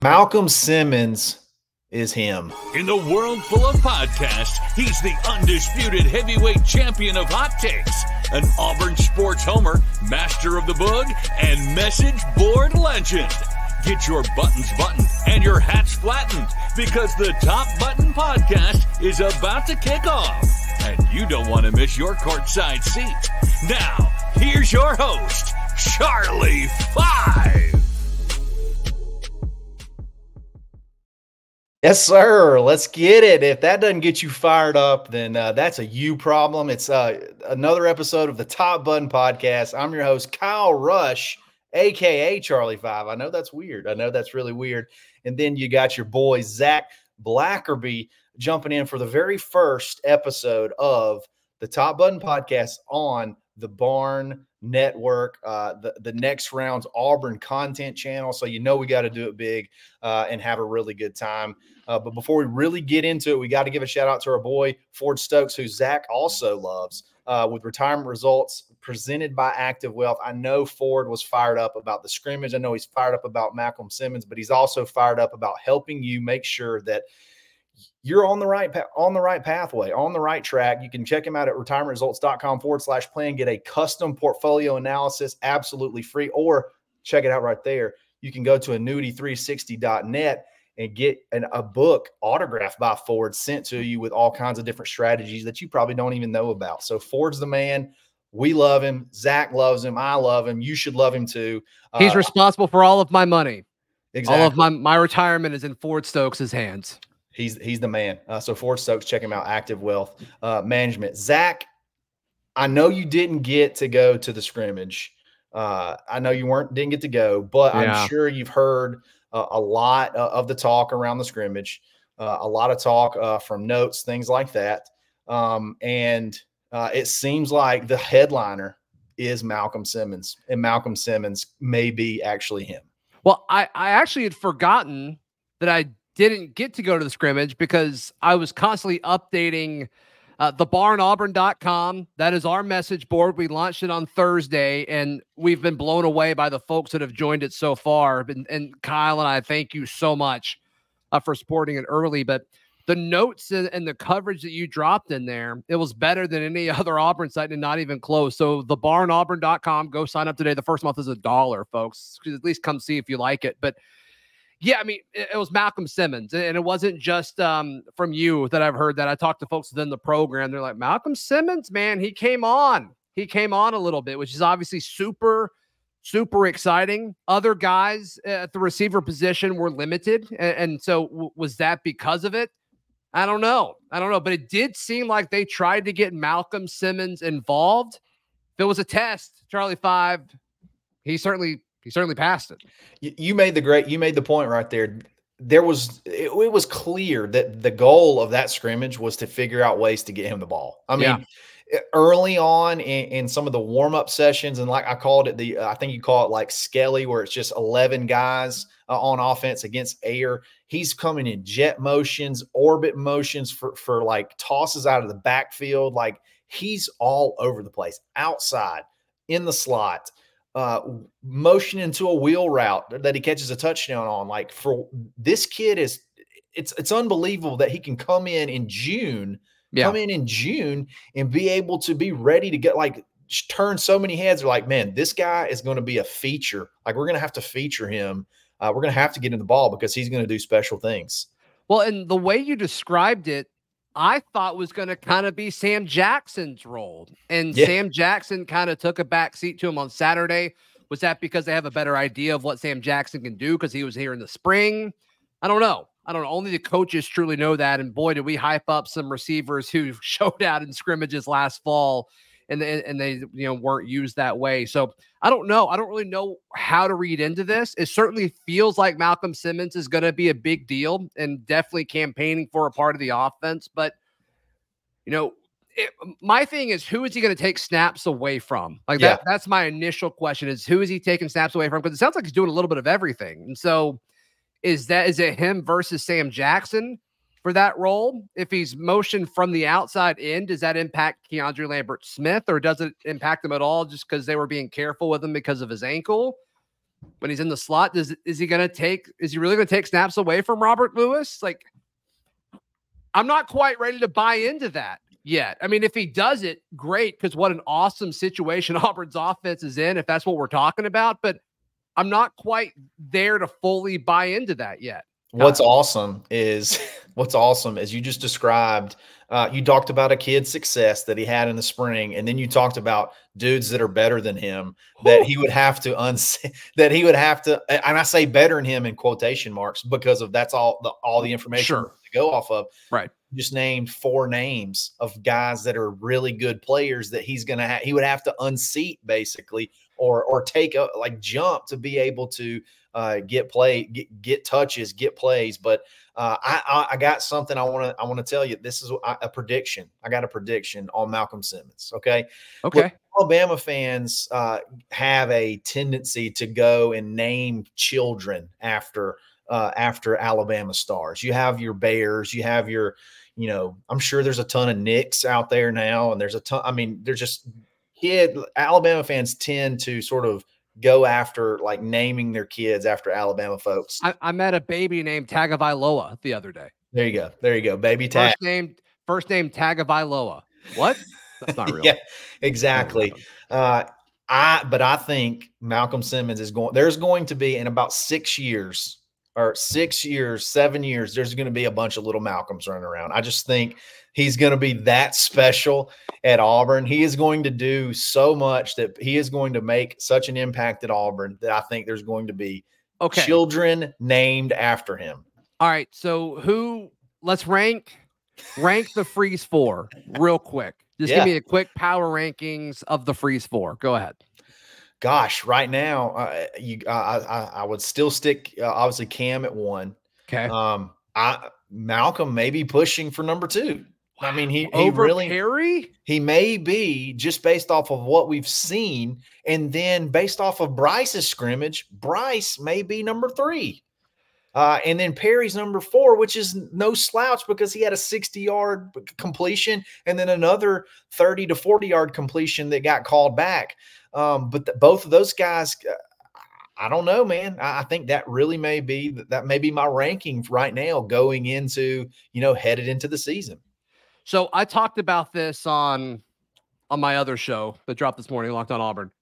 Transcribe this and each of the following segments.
Malcolm Simmons is him. In the world full of podcasts, he's the undisputed heavyweight champion of hot takes, an Auburn sports homer, master of the boog, and message board legend. Get your buttons buttoned and your hats flattened because the Top Button Podcast is about to kick off. And you don't want to miss your courtside seat. Now, here's your host, Charlie Five. Yes, sir. Let's get it. If that doesn't get you fired up, then that's a you problem. It's another episode of the Top Button Podcast. I'm your host, Kyle Rush, a.k.a. Charlie Five. I know that's weird. I know that's really weird. And then you got your boy, Zach Blackerby, jumping in for the very first episode of the Top Button Podcast on the Barn Network, the Next Round's Auburn content channel. So you know we got to do it big and have a really good time. But before we really get into it, we got to give a shout out to our boy Ford Stokes, who Zach also loves, with retirement results presented by Active Wealth. I know Ford was fired up about the scrimmage. I know he's fired up about Malcolm Simmons, but he's also fired up about helping you make sure that you're on the right pathway, on the right track. You can check him out at retirementresults.com/plan, get a custom portfolio analysis absolutely free, or check it out right there. You can go to annuity360.net and get a book autographed by Ford sent to you with all kinds of different strategies that you probably don't even know about. So Ford's the man. We love him. Zach loves him. I love him. You should love him too. He's responsible for all of my money. Exactly. All of my retirement is in Ford Stokes' hands. He's the man. So Ford Stokes, check him out. Active Wealth Management. Zach, I know you didn't get to go to the scrimmage. I know you didn't get to go, but I'm sure you've heard a lot of the talk around the scrimmage, a lot of talk from notes, things like that. And it seems like the headliner is Malcolm Simmons, and Malcolm Simmons may be actually him. Well, I actually had forgotten that I didn't get to go to the scrimmage because I was constantly updating thebarnauburn.com. That is our message board. We launched it on Thursday, and we've been blown away by the folks that have joined it so far. And Kyle and I thank you so much for supporting it early. But the notes and the coverage that you dropped in there, it was better than any other Auburn site and not even close. So thebarnauburn.com, go sign up today. The first month is $1, folks. At least come see if you like it. But yeah, I mean, it was Malcolm Simmons, and it wasn't just from you that I've heard that. I talked to folks within the program. They're like, Malcolm Simmons, man, he came on a little bit, which is obviously super, super exciting. Other guys at the receiver position were limited. And so was that because of it? I don't know. But it did seem like they tried to get Malcolm Simmons involved. If it was a test, Charlie Five, he certainly passed it. You made the point right there. It was clear that the goal of that scrimmage was to figure out ways to get him the ball. I mean, early on in some of the warm-up sessions, and like I called it I think you call it like Skelly, where it's just 11 guys on offense against air. He's coming in jet motions, orbit motions for like tosses out of the backfield. Like he's all over the place, outside, in the slot. Motion into a wheel route that he catches a touchdown on. Like, for this kid it's unbelievable that he can come in June and be able to be ready to get, like, turn so many heads. They're like, man, this guy is going to be a feature. Like, we're going to have to feature him. We're going to have to get him the ball because he's going to do special things. Well, and the way you described it, I thought was going to kind of be Sam Jackson's role. And Sam Jackson kind of took a back seat to him on Saturday. Was that because they have a better idea of what Sam Jackson can do because he was here in the spring? I don't know. Only the coaches truly know that. And boy, did we hype up some receivers who showed out in scrimmages last fall and they weren't used that way. So I don't know. I don't really know how to read into this. It certainly feels like Malcolm Simmons is going to be a big deal and definitely campaigning for a part of the offense. But, my thing is, who is he going to take snaps away from? Like that's my initial question is, who is he taking snaps away from? Because it sounds like he's doing a little bit of everything. And so is it him versus Sam Jackson for that role? If he's motioned from the outside in, does that impact Keandre Lambert-Smith, or does it impact him at all just because they were being careful with him because of his ankle? when he's in the slot? Is he really going to take snaps away from Robert Lewis? Like, I'm not quite ready to buy into that yet. I mean, if he does it, great, because what an awesome situation Auburn's offense is in, if that's what we're talking about. But I'm not quite there to fully buy into that yet. What's awesome is you just described, you talked about a kid's success that he had in the spring, and then you talked about dudes that are better than him that he would have to and I say better than him in quotation marks because of that's all the information to go off of. Right. Just named 4 names of guys that are really good players that he would have to unseat basically or take a jump to be able to get touches, get plays. But I got something I want to tell you. This is a prediction. I got a prediction on Malcolm Simmons. Okay. Look, Alabama fans have a tendency to go and name children after Alabama stars. You have your Bears, you have your, I'm sure there's a ton of Knicks out there now, and there's a ton. I mean, they're just Alabama fans tend to sort of go after naming their kids after Alabama folks. I met a baby named Tagovailoa the other day. There you go. Baby Tag. First name Tagovailoa. What? That's not real. Yeah, exactly. But I think Malcolm Simmons there's going to be in about 6 years, 7 years, there's going to be a bunch of little Malcolms running around. I just think he's going to be that special at Auburn. He is going to do so much that he is going to make such an impact at Auburn that I think there's going to be children named after him. All right. So let's rank the Freeze 4 real quick. Just give me a quick power rankings of the Freeze 4. Go ahead. Gosh, right now, I would still stick obviously Cam at 1. Okay. Malcolm may be pushing for number 2. Wow. I mean, he over really Perry? He may be, just based off of what we've seen, and then based off of Bryce's scrimmage, Bryce may be number 3. And then Perry's number 4, which is no slouch because he had a 60-yard completion and then another 30 to 40-yard completion that got called back. But both of those guys, I don't know, man. I think that really may be my ranking right now going into, headed into the season. So I talked about this on my other show that dropped this morning, Locked on Auburn.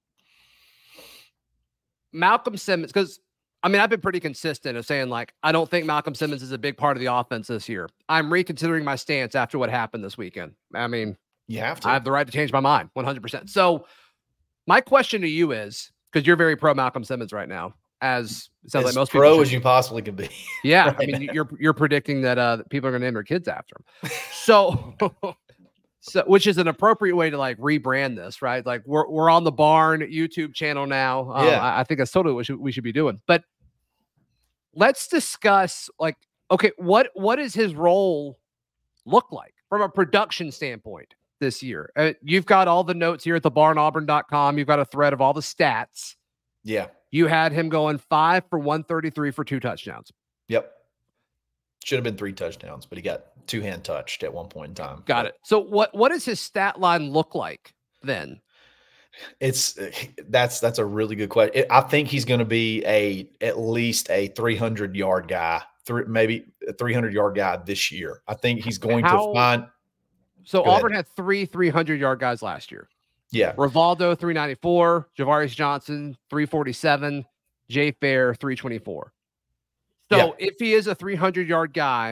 Malcolm Simmons, because I've been pretty consistent of saying I don't think Malcolm Simmons is a big part of the offense this year. I'm reconsidering my stance after what happened this weekend. I mean, you have to. I have the right to change my mind 100%. So my question to you is, because you're very pro Malcolm Simmons right now, as it sounds like most people pro as you possibly can be. Yeah. Right. I mean, you're predicting that people are going to name their kids after him. So which is an appropriate way to rebrand this, right? We're on the Barn YouTube channel now. I think that's totally what we should be doing. But let's discuss what does his role look like from a production standpoint this year? You've got all the notes here at thebarnauburn.com. You've got a thread of all the stats. Yeah. You had him going 5 for 133 for 2 touchdowns. Yep. Should have been 3 touchdowns, but he got 2-hand touched at one point in time. Got it. So what does his stat line look like then? That's a really good question. I think he's going to be at least a 300-yard guy, maybe a 300-yard guy this year. I think he's going to find. So Auburn had 3 300-yard guys last year. Yeah. Rivaldo 394, Javarius Johnson 347, Jay Fair 324. So if he is a 300-yard guy,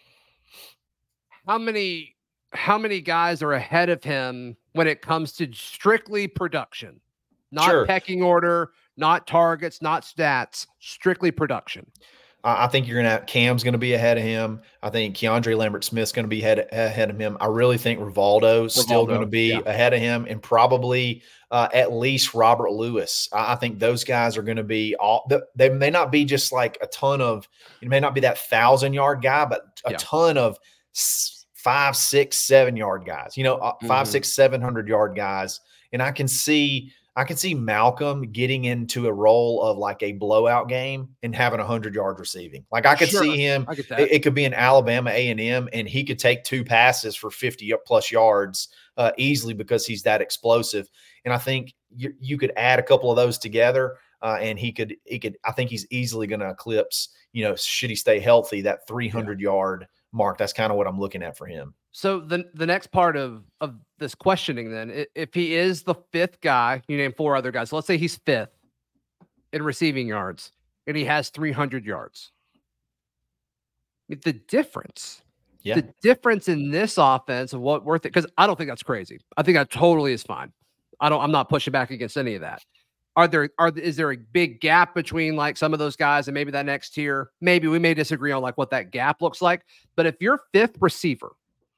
how many guys are ahead of him when it comes to strictly production? Not pecking order, not targets, not stats, strictly production. I think Cam's going to be ahead of him. I think Keandre Lambert-Smith's going to be ahead of him. I really think Rivaldo's still going to be ahead of him, and probably at least Robert Lewis. I think those guys are going to be they may not be just it may not be that 1,000-yard guy, but a ton of 5, 6, 7-yard guys, 5, 6, 700-yard guys. And I can see Malcolm getting into a role of a blowout game and having 100 yards receiving. I could see him. It could be an Alabama A&M, and he could take 2 passes for 50+ yards easily because he's that explosive. And I think you could add a couple of those together. and he could. I think he's easily going to eclipse, should he stay healthy, that 300-yard mark. That's kind of what I'm looking at for him. So the next part of this questioning, then, if he is the fifth guy, you name four other guys. So let's say he's fifth in receiving yards, and he has 300 yards. The difference in this offense of what worth it, because I don't think that's crazy. I think that totally is fine. I'm not pushing back against any of that. Is there a big gap between like some of those guys and maybe that next tier? Maybe we may disagree on like what that gap looks like. But if your fifth receiver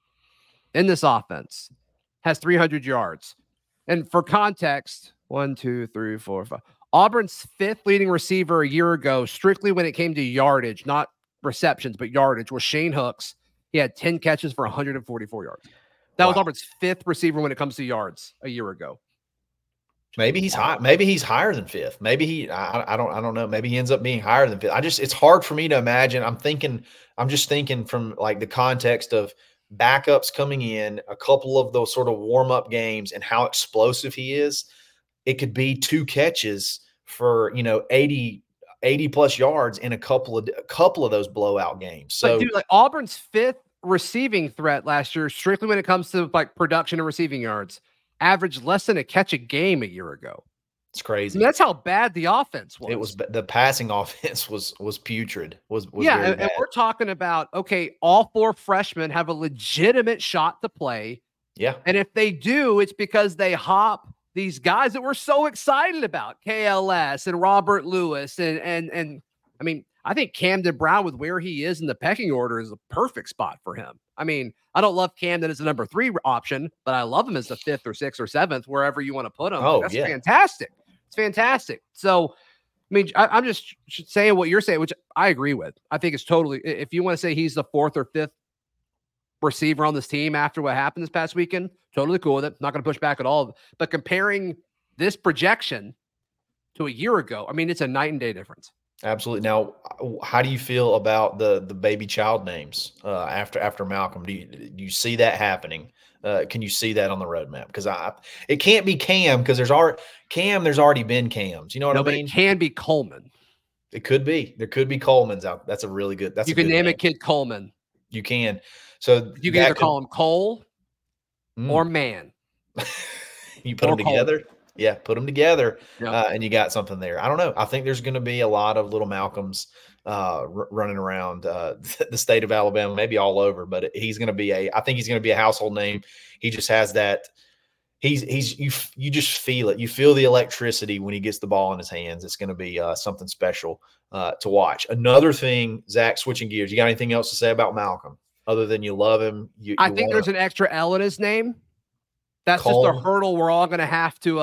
in this offense has 300 yards, and for context, 1, 2, 3, 4, 5. Auburn's fifth leading receiver a year ago, strictly when it came to yardage, not receptions, but yardage, was Shane Hooks. He had 10 catches for 144 yards. That was Auburn's fifth receiver when it comes to yards a year ago. Maybe he's high. Maybe he's higher than fifth. Maybe I don't know. Maybe he ends up being higher than fifth. It's hard for me to imagine. I'm just thinking from like the context of backups coming in, a couple of those sort of warm-up games, and how explosive he is. It could be 2 catches for 80 plus yards in a couple of those blowout games. So, but dude, like Auburn's fifth receiving threat last year, strictly when it comes to like production and receiving yards, averaged less than a catch a game a year ago. It's crazy. I mean, that's how bad the offense was. It was the passing offense was putrid. Was yeah, very and bad. we're talking about, okay, all 4 freshmen have a legitimate shot to play. Yeah, and if they do, it's because they hop these guys that we're so excited about, KLS and Robert Lewis, and I mean, I think Camden Brown, with where he is in the pecking order, is a perfect spot for him. I mean, I don't love Camden as the number 3 option, but I love him as the 5th or 6th or 7th, wherever you want to put him. Oh, that's yeah. fantastic. It's fantastic. So, I mean, I'm just saying what you're saying, which I agree with. I think it's totally, if you want to say he's the 4th or 5th receiver on this team after what happened this past weekend, totally cool with it. Not going to push back at all. But comparing this projection to a year ago, I mean, it's a night and day difference. Absolutely. Now, how do you feel about the baby child names after Malcolm? Do you see that happening? Can you see that on the roadmap? Because it can't be Cam, because there's already been Cams. You know what I mean? But it can be Coleman. It could be. There could be Colemans out. That's a really good. You can name a kid Coleman. You can. So you can either call him Cole or Man. You put them together. Coleman. Yeah, put them together, yep. And you got something there. I don't know. I think there's going to be a lot of little Malcolms running around the state of Alabama, maybe all over. But he's going to be I think he's going to be a household name. He just has that. You just feel it. You feel the electricity when he gets the ball in his hands. It's going to be something special to watch. Another thing, Zach, switching gears. You got anything else to say about Malcolm other than you love him? I think there's an extra L in his name. That's Cole. Just a hurdle we're all going to have to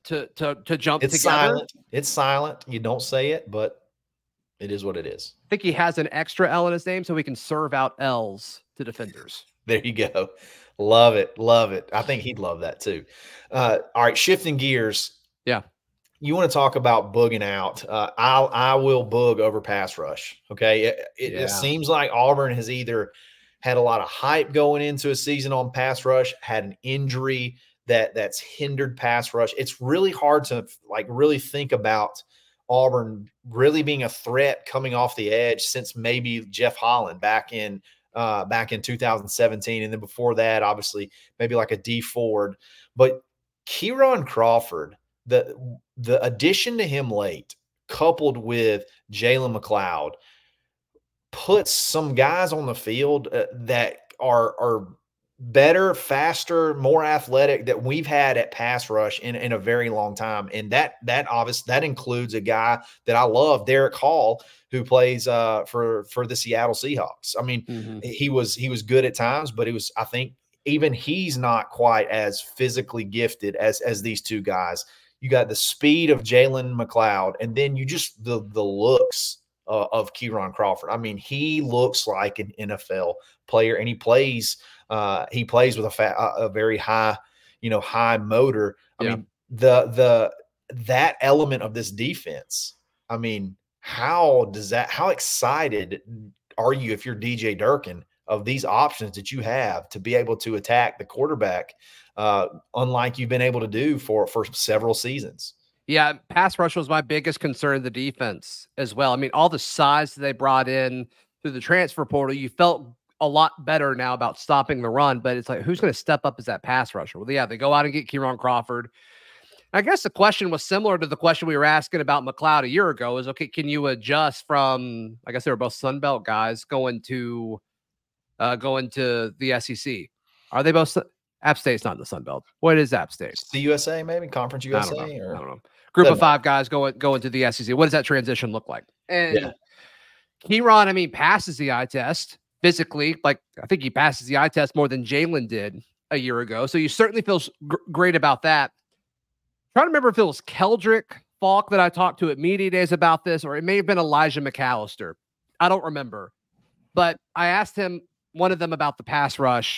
jump it's together. Silent. It's silent. You don't say it, but it is what it is. I think he has an extra L in his name so he can serve out L's to defenders. There you go. Love it. Love it. I think he'd love that too. All right, shifting gears. Yeah. You want to talk about booging out. I will boog over pass rush. Okay. It seems like Auburn has either had a lot of hype going into a season on pass rush, had an injury that's hindered pass rush. It's really hard to really think about Auburn really being a threat coming off the edge since maybe Jeff Holland back in 2017. And then before that, obviously maybe like a D Ford, but Kieron Crawford, the addition to him late, coupled with Jalen McLeod, puts some guys on the field that are better, faster, more athletic that we've had at pass rush in a very long time. And that includes a guy that I love, Derek Hall, who plays for the Seattle Seahawks. I mean, he was good at times, but I think even he's not quite as physically gifted as these two guys. You got the speed of Jalen McLeod, and then you just the looks of Kieron Crawford. I mean, he looks like an NFL player, and he plays with a very high, high motor. I mean, that element of this defense. I mean, how excited are you if you're DJ Durkin of these options that you have to be able to attack the quarterback, unlike you've been able to do for several seasons? Yeah, pass rush was my biggest concern, the defense as well. I mean, all the size that they brought in through the transfer portal, you felt a lot better now about stopping the run, but it's like, who's going to step up as that pass rusher? Well, yeah, they go out and get Kieran Crawford. I guess the question was similar to the question we were asking about McLeod a year ago is, okay, can you adjust from, I guess they were both Sun Belt guys going to the SEC? Are they both App State's not in the Sun Belt. What is App State? The USA, maybe Conference USA. I don't know. Group of 5 guys going to the SEC. What does that transition look like? And Kieran, I mean, passes the eye test physically. Like, I think he passes the eye test more than Jalen did a year ago. So you certainly feel great about that. I'm trying to remember if it was Keldrick Falk that I talked to at Media Days about this, or it may have been Elijah McAllister. I don't remember. But I asked him, one of them, about the pass rush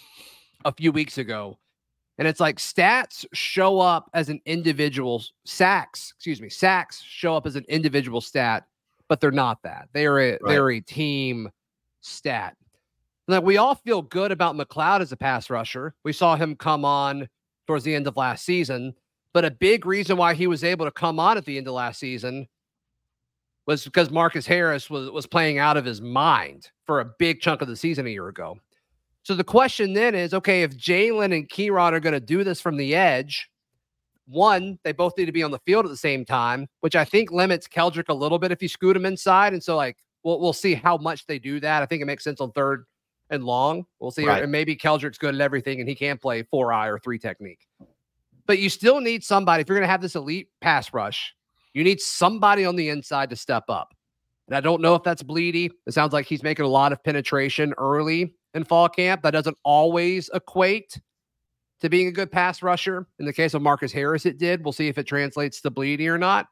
a few weeks ago. And it's like stats show up as an individual sacks show up as an individual stat, but they're not that. They're a team stat. Like, we all feel good about McLeod as a pass rusher. We saw him come on towards the end of last season, but a big reason why he was able to come on at the end of last season was because Marcus Harris was playing out of his mind for a big chunk of the season a year ago. So the question then is, okay, if Jalen and Kieran are going to do this from the edge, one, they both need to be on the field at the same time, which I think limits Keldrick a little bit if you scoot him inside. And so, like, we'll see how much they do that. I think it makes sense on 3rd and long. We'll see. Right. And maybe Keldrick's good at everything and he can play 4-eye or 3 technique. But you still need somebody. If you're going to have this elite pass rush, you need somebody on the inside to step up. And I don't know if that's Bleedy. It sounds like he's making a lot of penetration early in fall camp. That doesn't always equate to being a good pass rusher. In the case of Marcus Harris, it did. We'll see if it translates to Bleedy or not.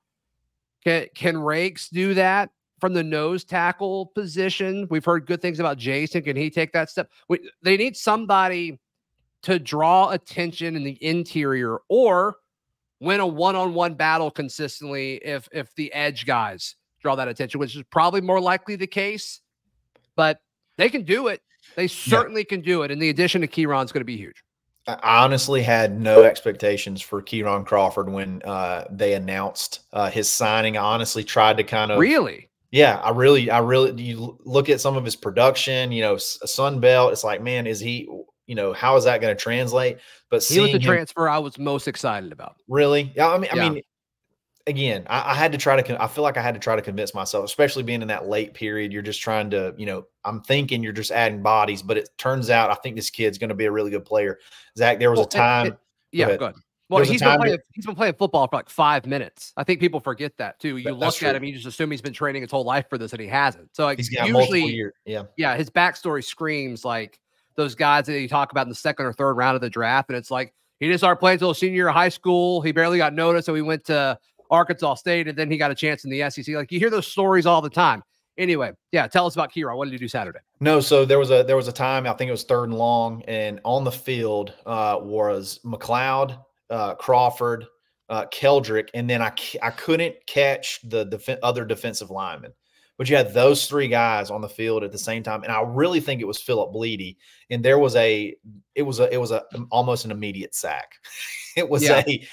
Can Rakes do that from the nose tackle position? We've heard good things about Jason. Can he take that step? They need somebody to draw attention in the interior or win a one-on-one battle consistently if the edge guys draw that attention, which is probably more likely the case. But they can do it. They certainly can do it. And the addition to Kieran's going to be huge. I honestly had no expectations for Kieran Crawford when they announced his signing. I honestly tried to kind of really. Yeah, I really, you look at some of his production, Sun Belt. It's like, man, is he, how is that going to translate? But he was the transfer I was most excited about. Really? I mean, again, I had to try to, I feel like I had to try to convince myself, especially being in that late period. You're just trying to, I'm thinking you're just adding bodies, but it turns out I think this kid's going to be a really good player. Zach, there was a time. Go ahead. Well, he's been playing football for like 5 minutes. I think people forget that too. You look at him, you just assume he's been training his whole life for this, and he hasn't. So, like, he's got multiple years. Yeah, his backstory screams like those guys that you talk about in the 2nd or 3rd round of the draft, and it's like he didn't start playing until senior year of high school. He barely got noticed, so he went to Arkansas State, and then he got a chance in the SEC. Like, you hear those stories all the time. Anyway, tell us about Kieran. What did he do Saturday? No, so there was a time, I think it was 3rd and long, and on the field was McLeod, Crawford, Keldrick, and then I couldn't catch the other defensive lineman. But you had those 3 guys on the field at the same time, and I really think it was Philip Bleedy. And there was it was almost an immediate sack. It was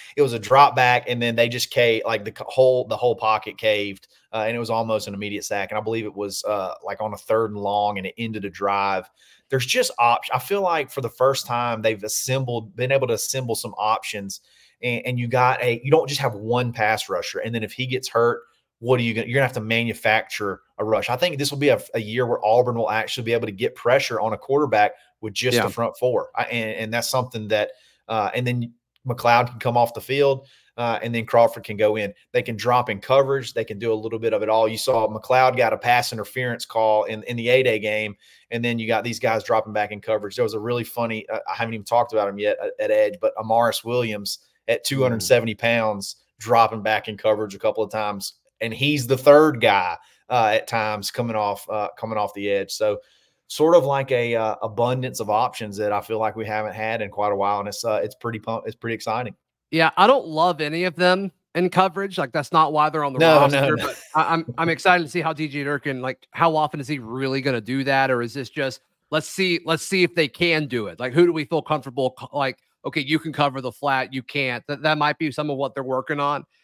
a drop back, and then they just caved, like the whole pocket caved, and it was almost an immediate sack. And I believe it was like on a 3rd and long, and it ended a drive. There's just options. I feel like for the first time they've been able to assemble some options, and you don't just have one pass rusher. And then if he gets hurt, you're gonna have to manufacture a rush. I think this will be a year where Auburn will actually be able to get pressure on a quarterback with just the front 4. And that's something that and then McLeod can come off the field, and then Crawford can go in. They can drop in coverage. They can do a little bit of it all. You saw McLeod got a pass interference call in the A-Day game, and then you got these guys dropping back in coverage. There was a really funny I haven't even talked about him yet at edge, but Amaris Williams at 270 pounds dropping back in coverage a couple of times, and he's the 3rd guy at times coming off the edge. So sort of like a abundance of options that I feel like we haven't had in quite a while, and it's pretty exciting. Yeah, I don't love any of them in coverage. Like, that's not why they're on the roster. No. But I'm excited to see how DJ Durkin, like, how often is he really going to do that, or is this just let's see if they can do it? Like, who do we feel comfortable? Like, okay, you can cover the flat, you can't. That might be some of what they're working on.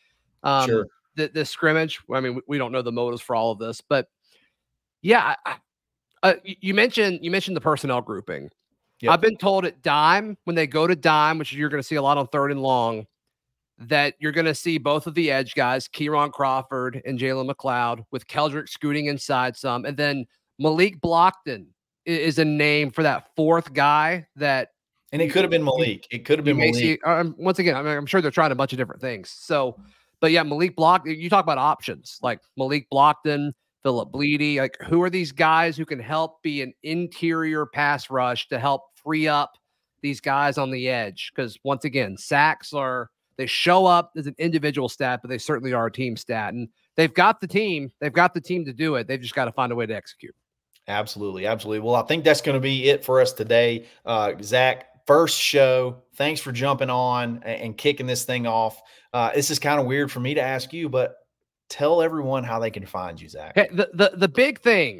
Sure. The scrimmage. I mean, we don't know the motives for all of this, but yeah, you mentioned the personnel grouping. Yep. I've been told at dime, when they go to dime, which you're going to see a lot on 3rd and long, that you're going to see both of the edge guys, Kieron Crawford and Jalen McLeod, with Keldrick scooting inside some. And then Malik Blockton is a name for that 4th guy that. And it could have been Malik. It could have been Malik. See, once again, I mean, I'm sure they're trying a bunch of different things. So, but yeah, Malik Blockton, you talk about options like Malik Blockton, Philip Bleedy. Like, who are these guys who can help be an interior pass rush to help free up these guys on the edge? Because once again, sacks they show up as an individual stat, but they certainly are a team stat. And they've got the team. They've got the team to do it. They've just got to find a way to execute. Absolutely. Absolutely. Well, I think that's going to be it for us today. Zach, first show. Thanks for jumping on and kicking this thing off. This is kind of weird for me to ask you, but tell everyone how they can find you, Zach. Hey, the big thing,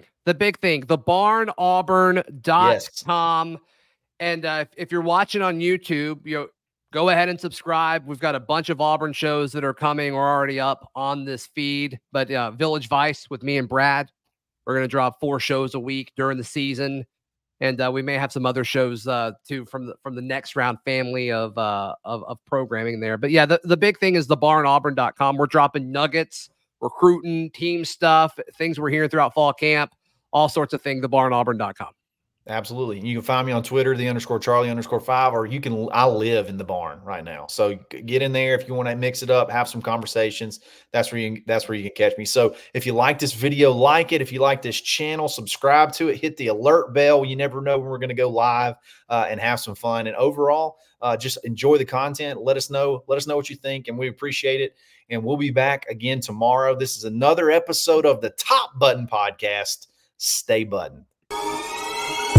thebarnauburn.com. Yes. And if you're watching on YouTube, go ahead and subscribe. We've got a bunch of Auburn shows that are coming or already up on this feed. But Village Vice with me and Brad, we're going to drop 4 shows a week during the season. And we may have some other shows too from the Next Round family of programming there. But yeah, the big thing is thebarnauburn.com. We're dropping nuggets, recruiting, team stuff, things we're hearing throughout fall camp, all sorts of things, thebarnauburn.com. Absolutely. You can find me on Twitter, _Charlie_5, or I live in the barn right now. So get in there if you want to mix it up, have some conversations. That's where you can catch me. So if you like this video, like it. If you like this channel, subscribe to it, hit the alert bell. You never know when we're going to go live and have some fun. And overall, just enjoy the content. Let us know what you think, and we appreciate it. And we'll be back again tomorrow. This is another episode of the Top Button Podcast. Stay buttoned.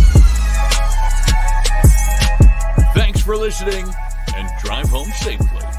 Thanks for listening, and drive home safely.